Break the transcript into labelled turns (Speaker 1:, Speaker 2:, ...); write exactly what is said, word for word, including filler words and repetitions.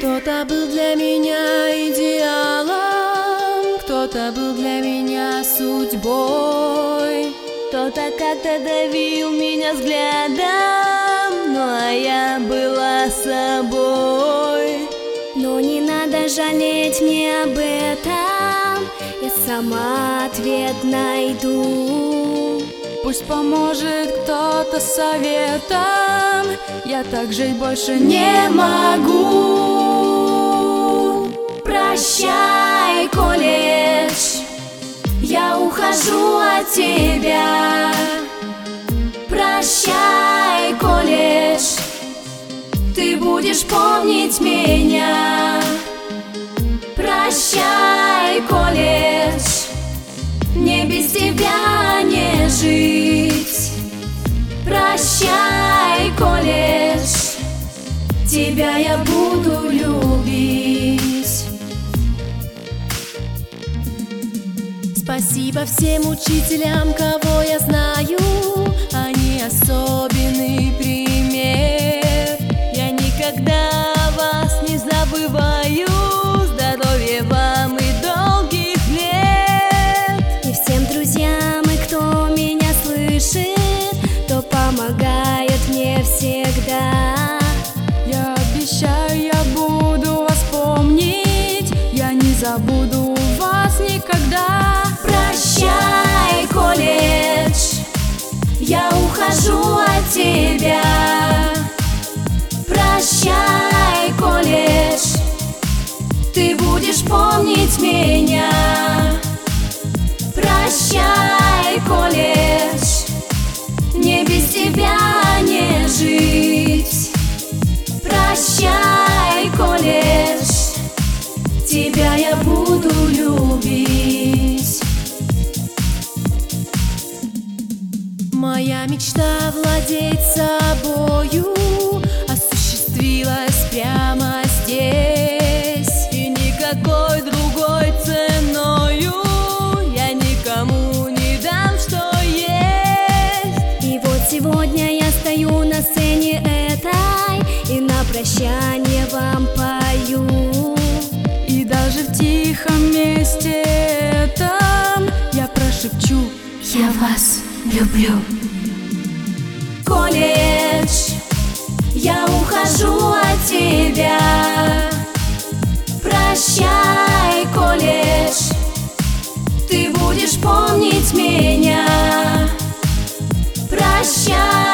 Speaker 1: Кто-то был для меня идеалом, кто-то был для меня судьбой. Кто-то как-то давил меня взглядом, ну а я была собой.
Speaker 2: Но не надо жалеть мне об этом, я сама ответ найду.
Speaker 1: Пусть поможет кто-то советом, я так жить больше не могу.
Speaker 2: Прощай, колледж, я ухожу от тебя. Прощай, колледж, ты будешь помнить меня. Прощай, колледж, мне без тебя не жить. Прощай, колледж, тебя я буду любить.
Speaker 1: Спасибо всем учителям, кого я знаю, они особенный пример. Я никогда вас не забываю, здоровья вам и долгих лет.
Speaker 2: И всем друзьям, и кто меня слышит, кто помогает мне всегда.
Speaker 1: Я обещаю, я буду вас помнить, я не забуду вас никогда.
Speaker 2: Прощай, колледж, я ухожу от тебя. Прощай, колледж, ты будешь помнить меня. Прощай, колледж, мне без тебя не жить. Прощай, колледж, тебя я буду любить.
Speaker 1: Моя мечта владеть собою осуществилась прямо здесь, и никакой другой ценою я никому не дам, что есть.
Speaker 2: И вот сегодня я стою на сцене этой и на прощание вам пою.
Speaker 1: И даже в тихом месте этом я прошепчу: я вас люблю.
Speaker 2: Колледж, я ухожу от тебя. Прощай, колледж, ты будешь помнить меня. Прощай.